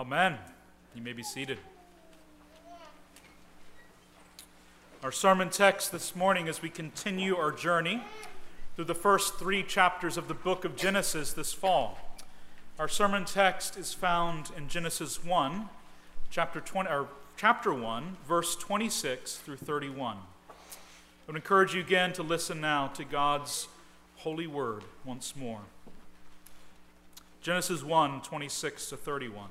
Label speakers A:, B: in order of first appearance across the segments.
A: Amen. You may be seated. Our sermon text this morning, as we continue our journey through the first 3 chapters of the book of Genesis this fall. Our sermon text is found in Genesis 1, chapter 1, verse 26 through 31. I would encourage you again to listen now to God's holy word once more. Genesis 1, 26 to 31.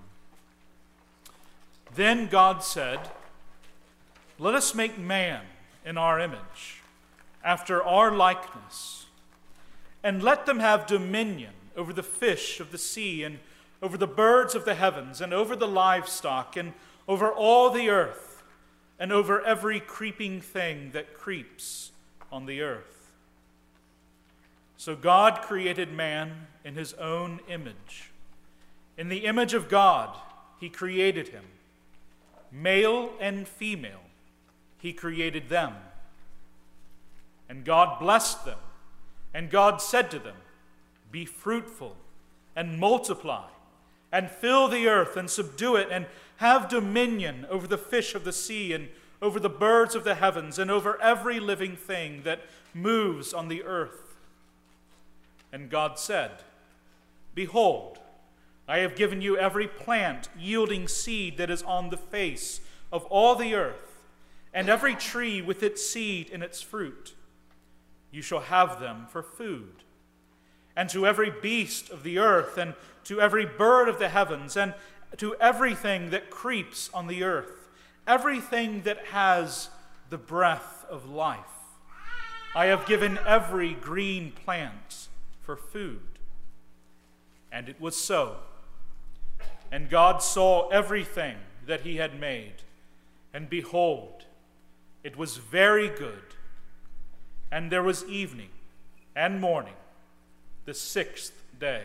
A: Then God said, "Let us make man in our image, after our likeness, and let them have dominion over the fish of the sea, and over the birds of the heavens, and over the livestock, and over all the earth, and over every creeping thing that creeps on the earth." So God created man in his own image. In the image of God, he created him. Male and female, he created them. And God blessed them, and God said to them, "Be fruitful and multiply, and fill the earth and subdue it, and have dominion over the fish of the sea, and over the birds of the heavens, and over every living thing that moves on the earth." And God said, "Behold, I have given you every plant yielding seed that is on the face of all the earth, and every tree with its seed in its fruit. You shall have them for food. And to every beast of the earth, and to every bird of the heavens, and to everything that creeps on the earth, everything that has the breath of life, I have given every green plant for food." And it was so. And God saw everything that he had made, and behold, it was very good. And there was evening and morning, the 6th day.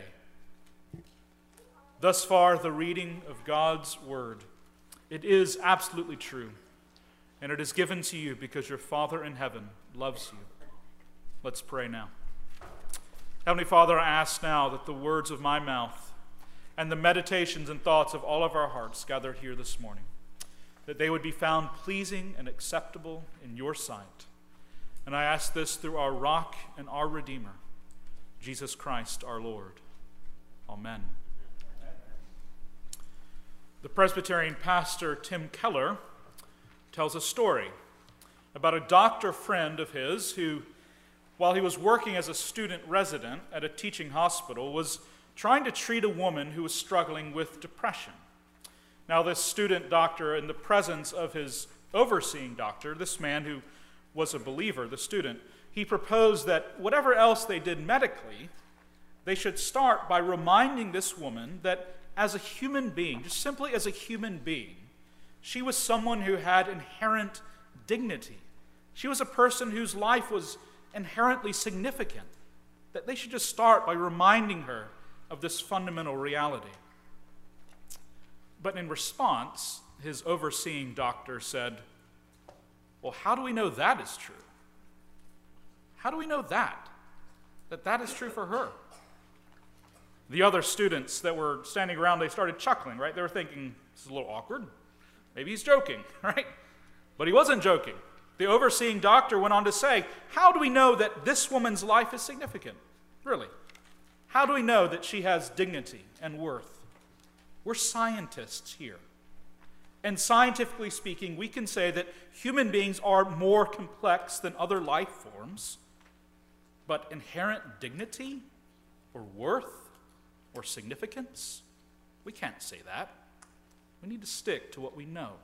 A: Thus far, the reading of God's word. It is absolutely true, and it is given to you because your Father in heaven loves you. Let's pray now. Heavenly Father, I ask now that the words of my mouth and the meditations and thoughts of all of our hearts gathered here this morning, that they would be found pleasing and acceptable in your sight. And I ask this through our rock and our Redeemer, Jesus Christ our Lord. Amen. The Presbyterian pastor Tim Keller tells a story about a doctor friend of his who, while he was working as a student resident at a teaching hospital, was trying to treat a woman who was struggling with depression. Now, this student doctor, in the presence of his overseeing doctor, this man who was a believer, the student, he proposed that whatever else they did medically, they should start by reminding this woman that as a human being, just simply as a human being, she was someone who had inherent dignity. She was a person whose life was inherently significant, that they should just start by reminding her of this fundamental reality. But in response, his overseeing doctor said, "Well, how do we know that is true? How do we know that is true for her?" The other students that were standing around, they started chuckling, right? They were thinking, this is a little awkward. Maybe he's joking, right? But he wasn't joking. The overseeing doctor went on to say, how do we know that this woman's life is significant? Really? How do we know that she has dignity and worth? We're scientists here. And scientifically speaking, we can say that human beings are more complex than other life forms, but inherent dignity or worth or significance, we can't say that. We need to stick to what we know.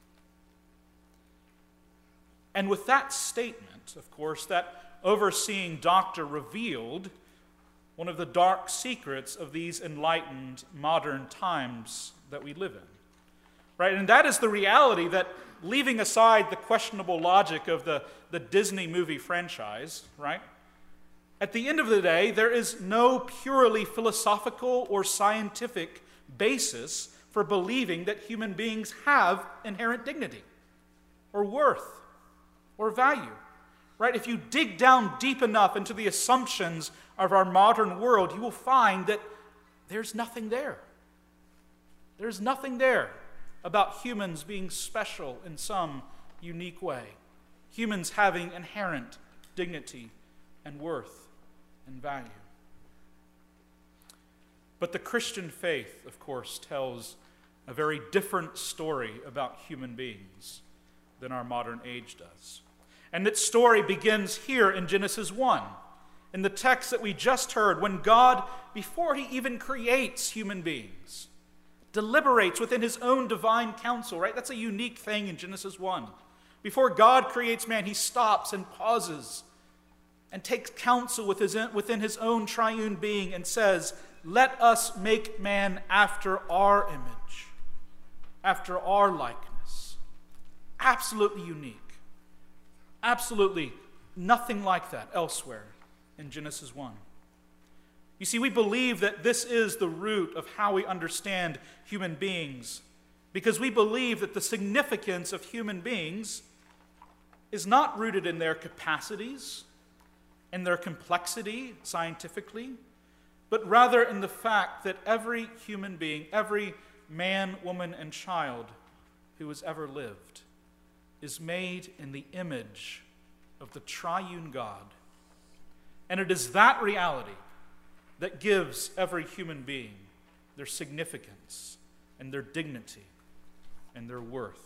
A: And with that statement, of course, that overseeing doctor revealed one of the dark secrets of these enlightened modern times that we live in. Right? And that is the reality that, leaving aside the questionable logic of the Disney movie franchise, right? At the end of the day, there is no purely philosophical or scientific basis for believing that human beings have inherent dignity or worth or value. Right? If you dig down deep enough into the assumptions of our modern world, you will find that there's nothing there. There's nothing there about humans being special in some unique way. Humans having inherent dignity and worth and value. But the Christian faith, of course, tells a very different story about human beings than our modern age does. And its story begins here in Genesis 1, in the text that we just heard, when God, before he even creates human beings, deliberates within his own divine counsel, right? That's a unique thing in Genesis 1. Before God creates man, he stops and pauses and takes counsel within his own triune being and says, let us make man after our image, after our likeness. Absolutely unique. Absolutely nothing like that elsewhere in Genesis 1. You see, we believe that this is the root of how we understand human beings, because we believe that the significance of human beings is not rooted in their capacities, in their complexity scientifically, but rather in the fact that every human being, every man, woman, and child who has ever lived is made in the image of the triune God. And it is that reality that gives every human being their significance and their dignity and their worth.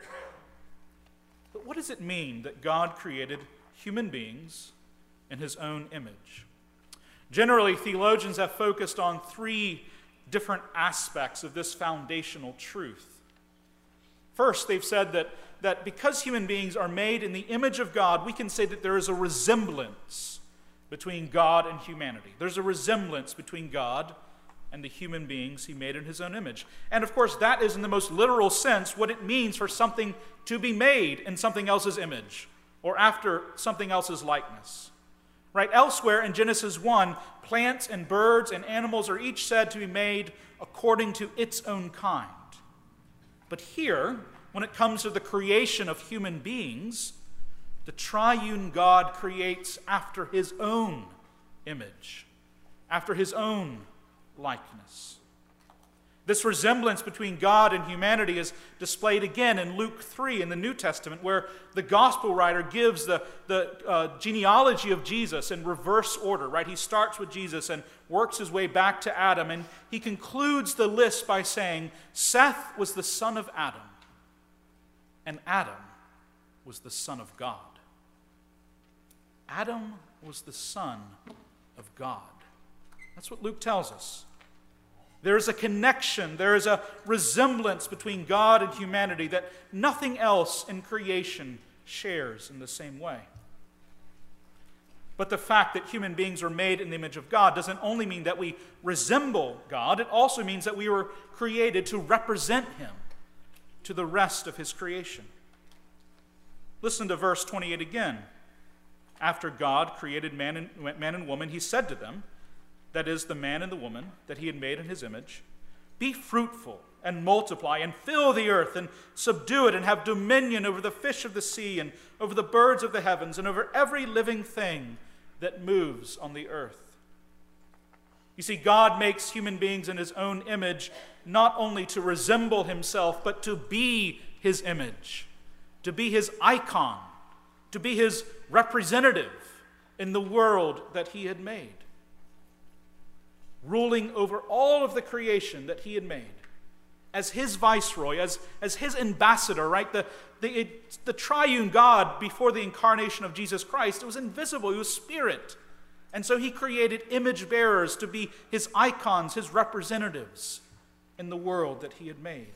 A: But what does it mean that God created human beings in his own image? Generally, theologians have focused on three different aspects of this foundational truth. First, they've said that because human beings are made in the image of God, we can say that there is a resemblance between God and humanity. There's a resemblance between God and the human beings he made in his own image. And of course, that is in the most literal sense what it means for something to be made in something else's image or after something else's likeness. Right? Elsewhere in Genesis 1, plants and birds and animals are each said to be made according to its own kind. But here, when it comes to the creation of human beings, the triune God creates after his own image, after his own likeness. This resemblance between God and humanity is displayed again in Luke 3 in the New Testament, where the gospel writer gives the genealogy of Jesus in reverse order, right? He starts with Jesus and works his way back to Adam, and he concludes the list by saying, Seth was the son of Adam, and Adam was the son of God. Adam was the son of God. That's what Luke tells us. There is a connection, there is a resemblance between God and humanity that nothing else in creation shares in the same way. But the fact that human beings are made in the image of God doesn't only mean that we resemble God, it also means that we were created to represent him to the rest of his creation. Listen to verse 28 again. After God created man and woman, he said to them, that is, the man and the woman that he had made in his image, be fruitful and multiply and fill the earth and subdue it and have dominion over the fish of the sea and over the birds of the heavens and over every living thing that moves on the earth. You see, God makes human beings in his own image not only to resemble himself, but to be his image, to be his icon, to be his representative in the world that he had made, ruling over all of the creation that he had made, as his viceroy, as his ambassador, right? The triune God before the incarnation of Jesus Christ, it was invisible, he was spirit. And so he created image bearers to be his icons, his representatives in the world that he had made.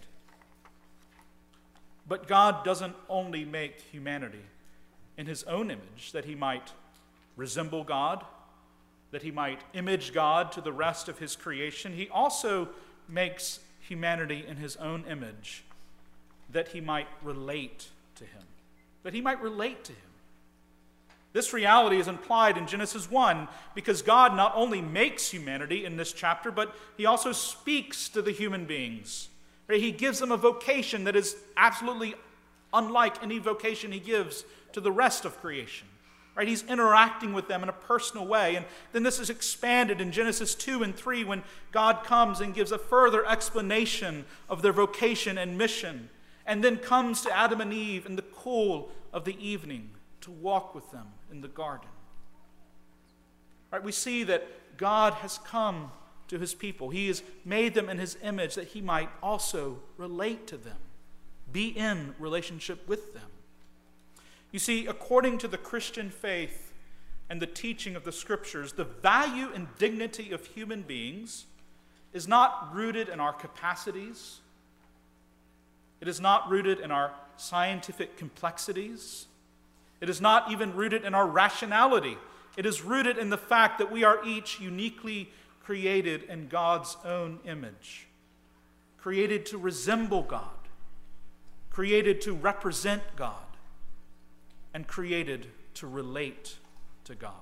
A: But God doesn't only make humanity in his own image that he might resemble God, that he might image God to the rest of his creation. He also makes humanity in his own image that he might relate to him. That he might relate to him. This reality is implied in Genesis 1 because God not only makes humanity in this chapter, but he also speaks to the human beings. He gives them a vocation that is absolutely unlike any vocation he gives to the rest of creation. Right? He's interacting with them in a personal way. And then this is expanded in Genesis 2 and 3 when God comes and gives a further explanation of their vocation and mission, and then comes to Adam and Eve in the cool of the evening to walk with them in the garden. Right? We see that God has come to his people. He has made them in his image that he might also relate to them, be in relationship with them. You see, according to the Christian faith and the teaching of the Scriptures, the value and dignity of human beings is not rooted in our capacities. It is not rooted in our scientific complexities. It is not even rooted in our rationality. It is rooted in the fact that we are each uniquely created in God's own image, created to resemble God, created to represent God, and created to relate to God.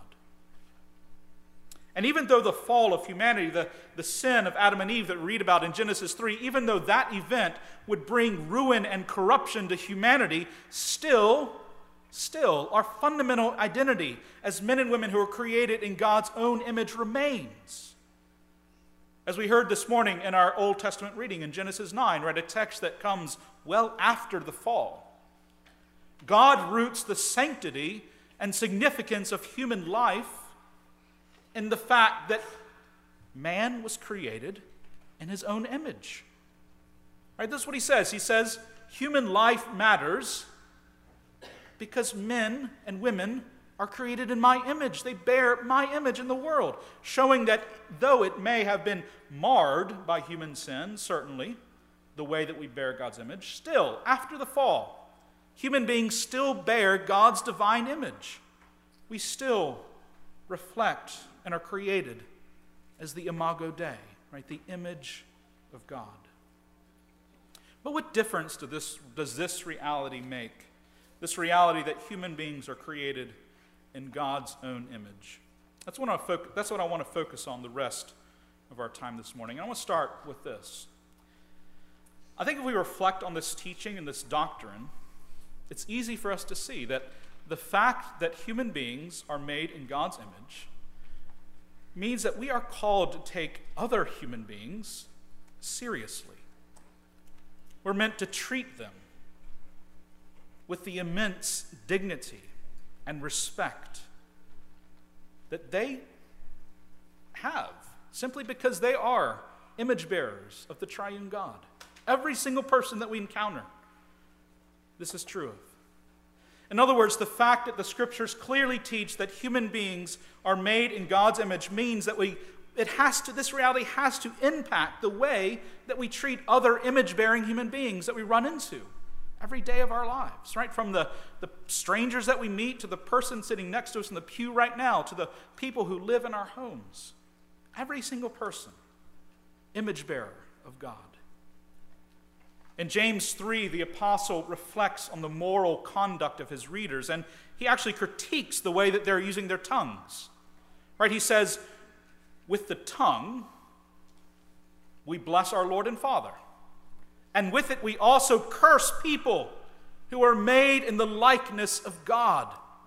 A: And even though the fall of humanity, the sin of Adam and Eve that we read about in Genesis 3, even though that event would bring ruin and corruption to humanity, still, our fundamental identity as men and women who are created in God's own image remains. As we heard this morning in our Old Testament reading in Genesis 9, read a text that comes well after the fall. God roots the sanctity and significance of human life in the fact that man was created in his own image. Right? This is what he says. He says, human life matters because men and women are created in my image. They bear my image in the world, showing that though it may have been marred by human sin, certainly, the way that we bear God's image, still, after the fall, human beings still bear God's divine image. We still reflect and are created as the imago Dei, right? The image of God. But what difference does this reality make? This reality that human beings are created in God's own image. That's what I want to focus on the rest of our time this morning. And I want to start with this. I think if we reflect on this teaching and this doctrine, it's easy for us to see that the fact that human beings are made in God's image means that we are called to take other human beings seriously. We're meant to treat them with the immense dignity and respect that they have, simply because they are image bearers of the triune God. Every single person that we encounter, this is true of. In other words, the fact that the Scriptures clearly teach that human beings are made in God's image means that this reality has to impact the way that we treat other image-bearing human beings that we run into every day of our lives, right? From the strangers that we meet to the person sitting next to us in the pew right now to the people who live in our homes. Every single person, image-bearer of God. In James 3, the apostle reflects on the moral conduct of his readers, and he actually critiques the way that they're using their tongues. Right? He says, with the tongue, we bless our Lord and Father, and with it we also curse people who are made in the likeness of God.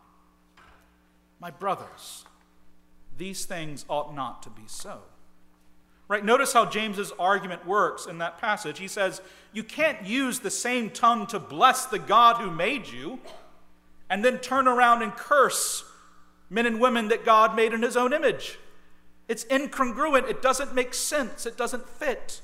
A: My brothers, these things ought not to be so. Right? Notice how James's argument works in that passage. He says, you can't use the same tongue to bless the God who made you and then turn around and curse men and women that God made in his own image. It's incongruent. It doesn't make sense. It doesn't fit.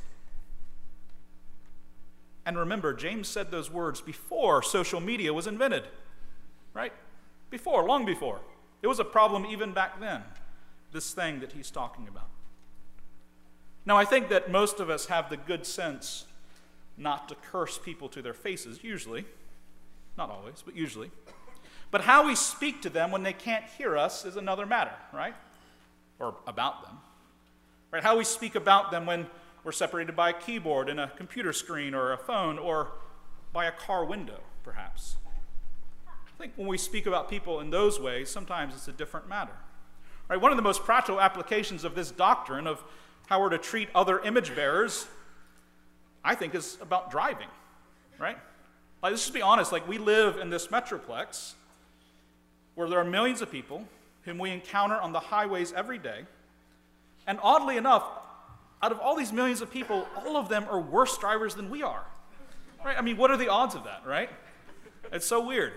A: And remember, James said those words before social media was invented. Right? Before, long before. It was a problem even back then, this thing that he's talking about. Now, I think that most of us have the good sense not to curse people to their faces, usually. Not always, but usually. But how we speak to them when they can't hear us is another matter, right? Or about them. Right? How we speak about them when we're separated by a keyboard and a computer screen or a phone or by a car window, perhaps. I think when we speak about people in those ways, sometimes it's a different matter. Right? One of the most practical applications of this doctrine of how we're to treat other image bearers, I think, is about driving, right? Like, let's just be honest, like, we live in this metroplex where there are millions of people whom we encounter on the highways every day. And oddly enough, out of all these millions of people, all of them are worse drivers than we are. Right? I mean, what are the odds of that, right? It's so weird.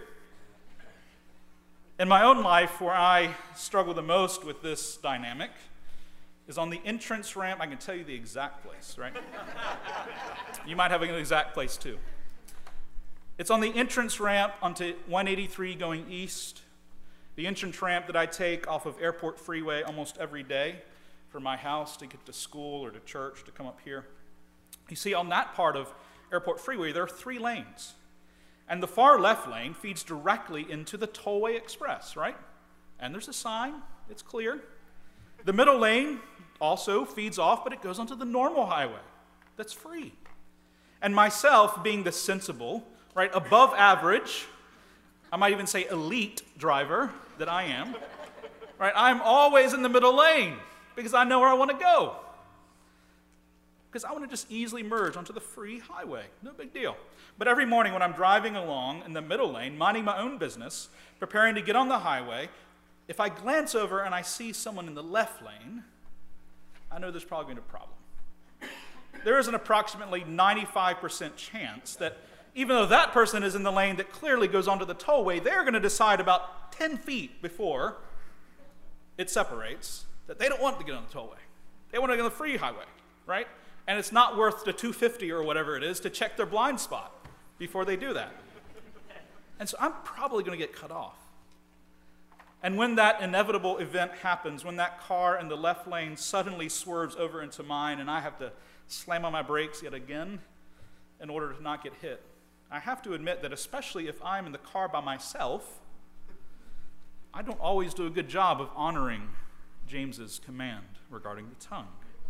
A: In my own life, where I struggle the most with this dynamic is on the entrance ramp. I can tell you the exact place, right? You might have an exact place too. It's on the entrance ramp onto 183 going east, the entrance ramp that I take off of Airport Freeway almost every day from my house to get to school or to church to come up here. You see, on that part of Airport Freeway, there are 3 lanes. And the far left lane feeds directly into the Tollway Express, right? And there's a sign, it's clear. The middle lane also feeds off, but it goes onto the normal highway that's free. And myself, being the sensible, right, above average, I might even say elite driver that I am, right, I'm always in the middle lane because I know where I want to go. Because I want to just easily merge onto the free highway. No big deal. But every morning when I'm driving along in the middle lane, minding my own business, preparing to get on the highway, if I glance over and I see someone in the left lane, I know there's probably going to be a problem. There is an approximately 95% chance that even though that person is in the lane that clearly goes onto the tollway, they're going to decide about 10 feet before it separates that they don't want to get on the tollway. They want to get on the free highway, right? And it's not worth the $250 or whatever it is to check their blind spot before they do that. And so I'm probably going to get cut off. And when that inevitable event happens, when that car in the left lane suddenly swerves over into mine and I have to slam on my brakes yet again in order to not get hit, I have to admit that especially if I'm in the car by myself, I don't always do a good job of honoring James's command regarding the tongue.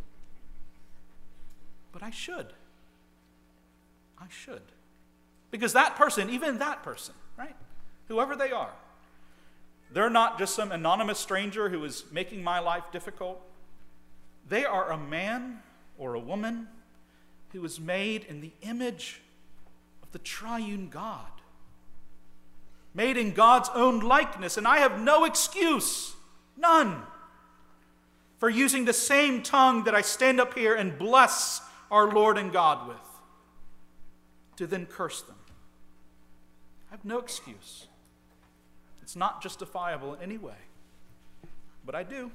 A: But I should. I should. Because that person, even that person, right? Whoever they are, they're not just some anonymous stranger who is making my life difficult. They are a man or a woman who is made in the image of the triune God. Made in God's own likeness. And I have no excuse, none, for using the same tongue that I stand up here and bless our Lord and God with, to then curse them. I have no excuse. It's not justifiable in any way. But I do.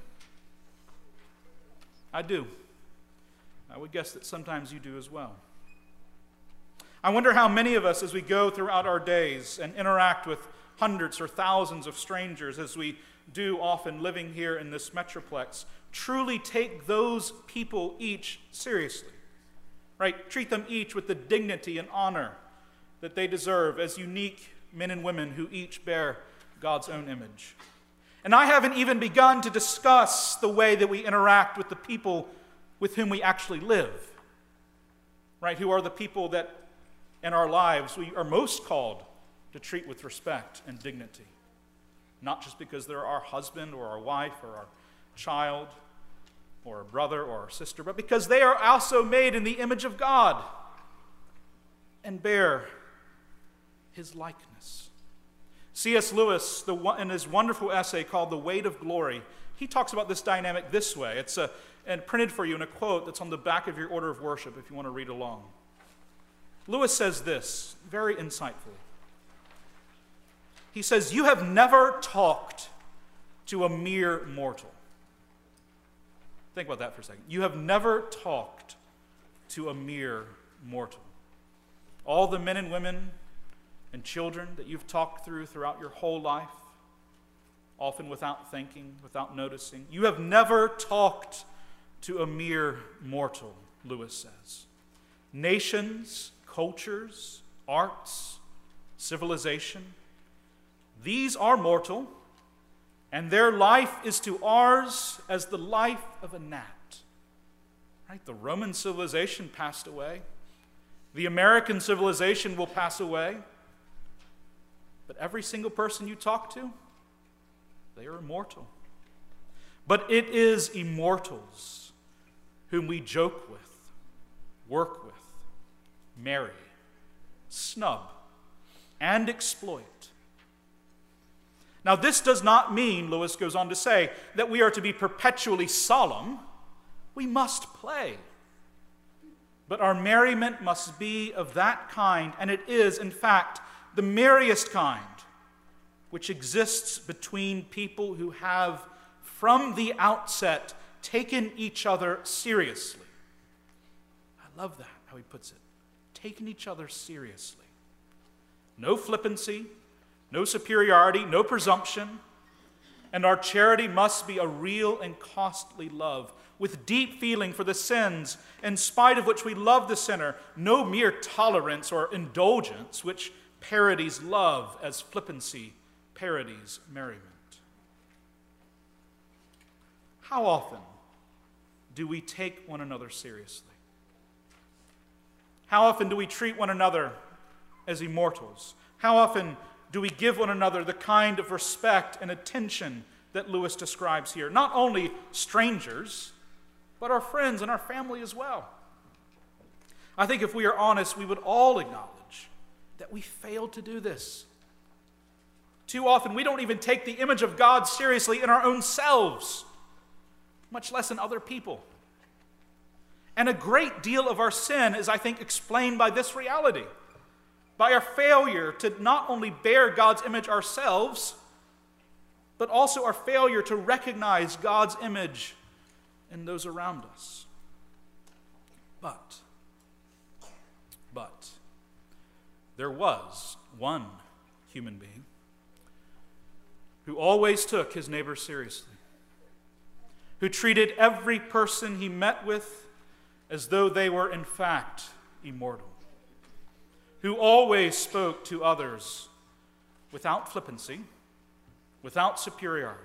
A: I do. I would guess that sometimes you do as well. I wonder how many of us, as we go throughout our days and interact with hundreds or thousands of strangers, as we do often living here in this metroplex, truly take those people each seriously. Right? Treat them each with the dignity and honor that they deserve as unique men and women who each bear God's own image. And I haven't even begun to discuss the way that we interact with the people with whom we actually live. Right? Who are the people that in our lives we are most called to treat with respect and dignity. Not just because they're our husband or our wife or our child or a brother or a sister, but because they are also made in the image of God and bear his likeness. C.S. Lewis, in his wonderful essay called The Weight of Glory, he talks about this dynamic this way. It's and printed for you in a quote that's on the back of your order of worship if you want to read along. Lewis says this, very insightfully. He says, "You have never talked to a mere mortal." Think about that for a second. You have never talked to a mere mortal. All the men and women and children that you've talked throughout your whole life, often without thinking, without noticing. You have never talked to a mere mortal, Lewis says. Nations, cultures, arts, civilization, these are mortal, and their life is to ours as the life of a gnat. Right? The Roman civilization passed away. The American civilization will pass away. But every single person you talk to, they are immortal. But it is immortals whom we joke with, work with, marry, snub, and exploit. Now, this does not mean, Lewis goes on to say, that we are to be perpetually solemn. We must play. But our merriment must be of that kind, and it is, in fact, the merriest kind, which exists between people who have, from the outset, taken each other seriously. I love that, how he puts it. Taken each other seriously. No flippancy, no superiority, no presumption. And our charity must be a real and costly love, with deep feeling for the sins, in spite of which we love the sinner, no mere tolerance or indulgence, which parodies love as flippancy parodies merriment. How often do we take one another seriously? How often do we treat one another as immortals? How often do we give one another the kind of respect and attention that Lewis describes here? Not only strangers, but our friends and our family as well. I think if we are honest, we would all acknowledge that we fail to do this. Too often, we don't even take the image of God seriously in our own selves, much less in other people. And a great deal of our sin is, I think, explained by this reality, by our failure to not only bear God's image ourselves, but also our failure to recognize God's image in those around us. But there was one human being who always took his neighbor seriously, who treated every person he met with as though they were in fact immortal, who always spoke to others without flippancy, without superiority,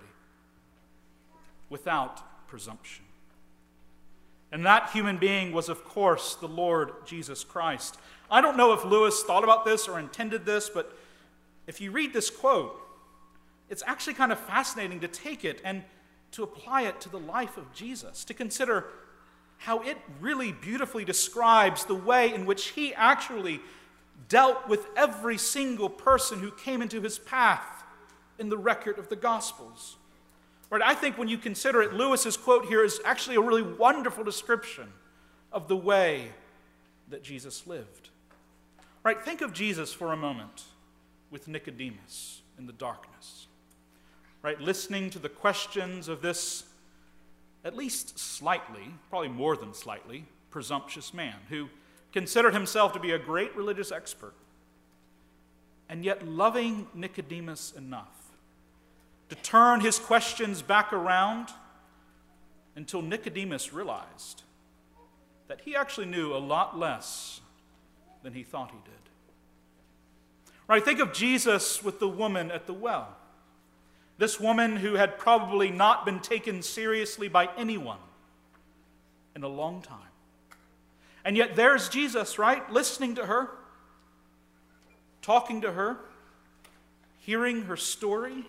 A: without presumption. And that human being was, of course, the Lord Jesus Christ. I don't know if Lewis thought about this or intended this, but if you read this quote, it's actually kind of fascinating to take it and to apply it to the life of Jesus, to consider how it really beautifully describes the way in which he actually dealt with every single person who came into his path in the record of the Gospels. Right, I think when you consider it, Lewis's quote here is actually a really wonderful description of the way that Jesus lived. Right, think of Jesus for a moment with Nicodemus in the darkness. Right, listening to the questions of this at least slightly, probably more than slightly, presumptuous man who considered himself to be a great religious expert, and yet loving Nicodemus enough to turn his questions back around until Nicodemus realized that he actually knew a lot less than he thought he did. Right, think of Jesus with the woman at the well. This woman who had probably not been taken seriously by anyone in a long time. And yet there's Jesus, right, listening to her, talking to her, hearing her story,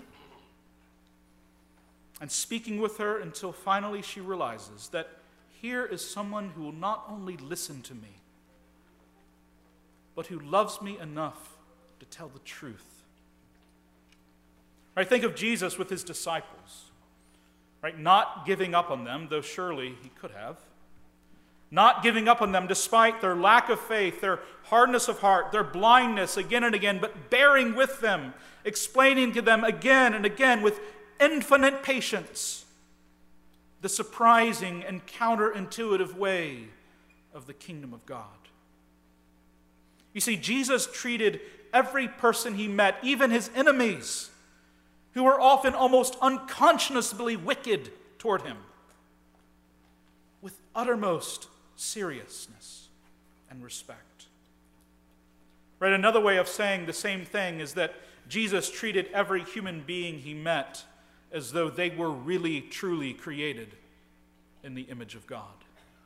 A: and speaking with her until finally she realizes that here is someone who will not only listen to me, but who loves me enough to tell the truth. Right, think of Jesus with his disciples, right, not giving up on them, though surely he could have. Not giving up on them despite their lack of faith, their hardness of heart, their blindness again and again, but bearing with them, explaining to them again and again with infinite patience the surprising and counterintuitive way of the kingdom of God. You see, Jesus treated every person he met, even his enemies, who were often almost unconscionably wicked toward him, with uttermost seriousness and respect. Right, another way of saying the same thing is that Jesus treated every human being he met as though they were really, truly created in the image of God.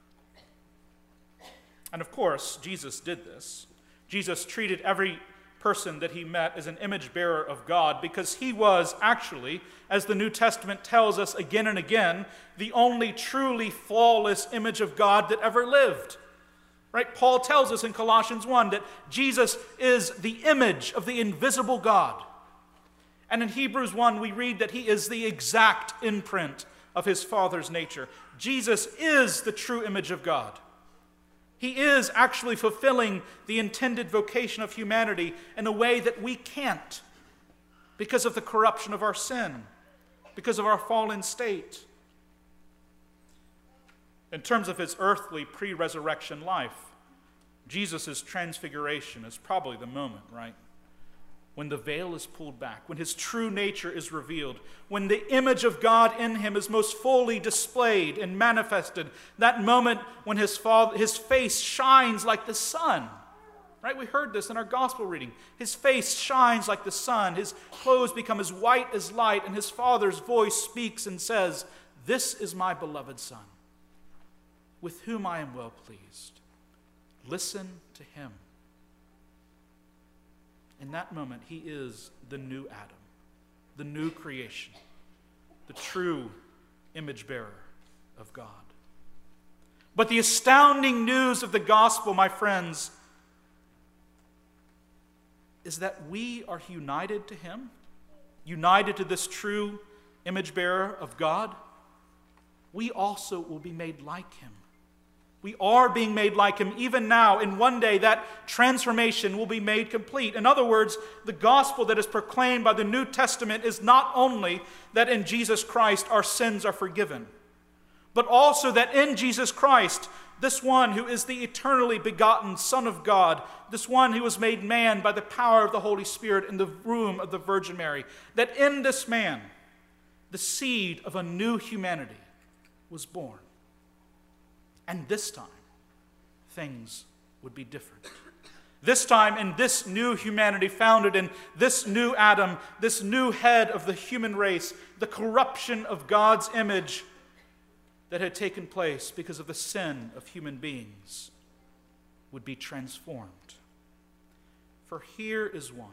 A: And of course, Jesus did this. Jesus treated every person that he met as an image bearer of God because he was actually, as the New Testament tells us again and again, the only truly flawless image of God that ever lived. Right? Paul tells us in Colossians 1 that Jesus is the image of the invisible God. And in Hebrews 1, we read that he is the exact imprint of his Father's nature. Jesus is the true image of God. He is actually fulfilling the intended vocation of humanity in a way that we can't because of the corruption of our sin, because of our fallen state. In terms of his earthly pre-resurrection life, Jesus' transfiguration is probably the moment, right? When the veil is pulled back, when his true nature is revealed, when the image of God in him is most fully displayed and manifested, that moment when his face shines like the sun. Right? We heard this in our gospel reading. His face shines like the sun, his clothes become as white as light, and his Father's voice speaks and says, "This is my beloved Son, with whom I am well pleased. Listen to him." In that moment, he is the new Adam, the new creation, the true image bearer of God. But the astounding news of the gospel, my friends, is that we are united to him, united to this true image bearer of God. We also will be made like him. We are being made like him even now, and one day that transformation will be made complete. In other words, the gospel that is proclaimed by the New Testament is not only that in Jesus Christ our sins are forgiven, but also that in Jesus Christ, this one who is the eternally begotten Son of God, this one who was made man by the power of the Holy Spirit in the womb of the Virgin Mary, that in this man, the seed of a new humanity was born. And this time, things would be different. This time, in this new humanity founded in this new Adam, this new head of the human race, the corruption of God's image that had taken place because of the sin of human beings would be transformed. For here is one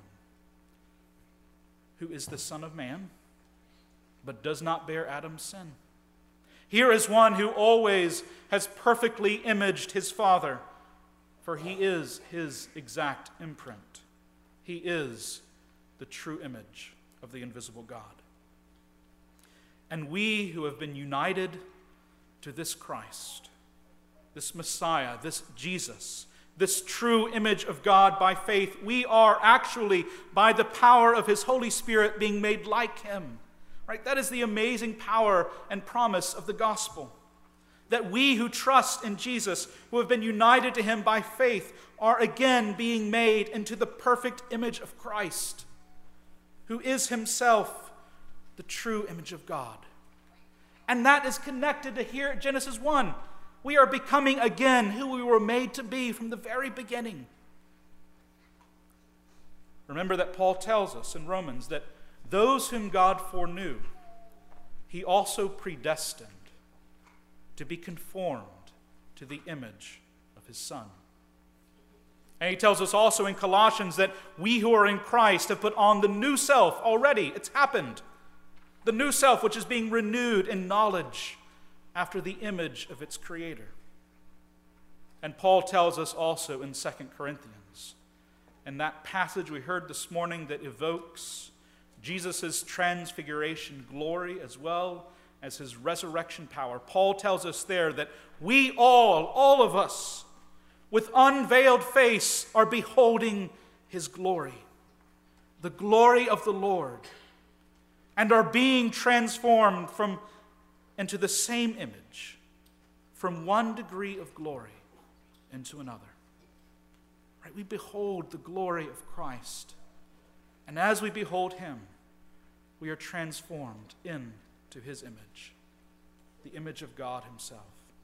A: who is the Son of Man, but does not bear Adam's sin. Here is one who always has perfectly imaged his Father, for he is his exact imprint. He is the true image of the invisible God. And we who have been united to this Christ, this Messiah, this Jesus, this true image of God by faith, we are actually, by the power of his Holy Spirit, being made like him. Right? That is the amazing power and promise of the gospel. That we who trust in Jesus, who have been united to him by faith, are again being made into the perfect image of Christ, who is himself the true image of God. And that is connected to here at Genesis 1. We are becoming again who we were made to be from the very beginning. Remember that Paul tells us in Romans that those whom God foreknew, he also predestined to be conformed to the image of his Son. And he tells us also in Colossians that we who are in Christ have put on the new self already. It's happened. The new self which is being renewed in knowledge after the image of its creator. And Paul tells us also in 2 Corinthians, in that passage we heard this morning that evokes Jesus' transfiguration glory as well as his resurrection power. Paul tells us there that we all of us, with unveiled face, are beholding his glory, the glory of the Lord, and are being transformed into the same image, from one degree of glory into another. Right? We behold the glory of Christ, and as we behold him, we are transformed into his image, the image of God himself.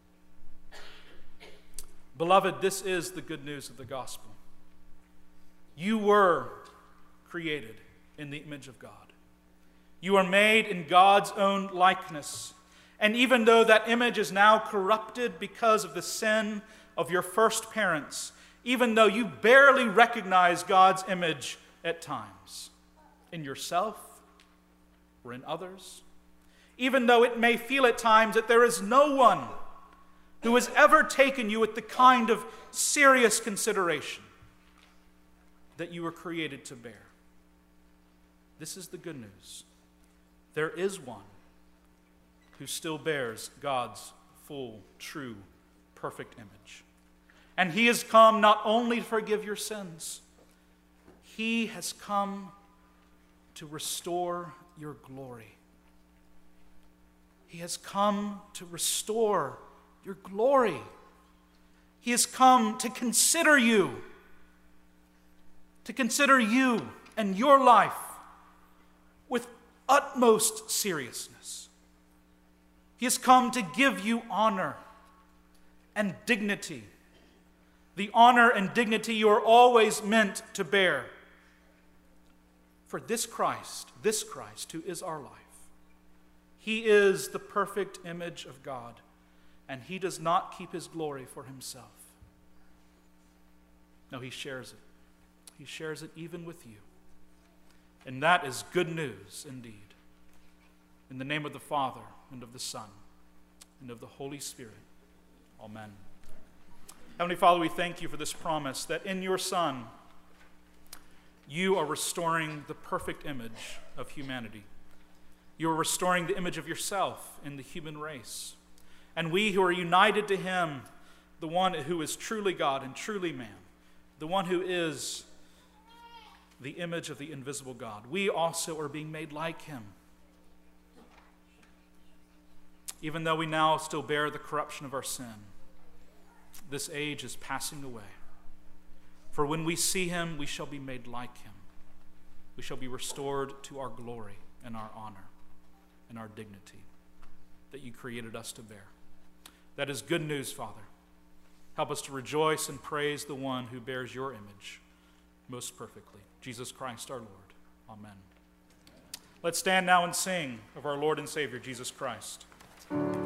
A: Beloved, this is the good news of the gospel. You were created in the image of God. You are made in God's own likeness. And even though that image is now corrupted because of the sin of your first parents, even though you barely recognize God's image at times, in yourself or in others, even though it may feel at times that there is no one who has ever taken you with the kind of serious consideration that you were created to bear. this is the good news. There is one who still bears God's full, true, perfect image. And he has come not only to forgive your sins, he has come to restore your glory. He has come to restore your glory. He has come to consider you and your life with utmost seriousness. He has come to give you honor and dignity, the honor and dignity you are always meant to bear. For this Christ who is our life, he is the perfect image of God, and he does not keep his glory for himself. No, he shares it. He shares it even with you. And that is good news indeed. In the name of the Father, and of the Son, and of the Holy Spirit. Amen. Heavenly Father, we thank you for this promise that in your Son, you are restoring the perfect image of humanity. You are restoring the image of yourself in the human race. And we who are united to him, the one who is truly God and truly man, the one who is the image of the invisible God, we also are being made like him. Even though we now still bear the corruption of our sin, this age is passing away. For when we see him, we shall be made like him. We shall be restored to our glory and our honor and our dignity that you created us to bear. That is good news, Father. Help us to rejoice and praise the one who bears your image most perfectly, Jesus Christ our Lord. Amen. Let's stand now and sing of our Lord and Savior, Jesus Christ.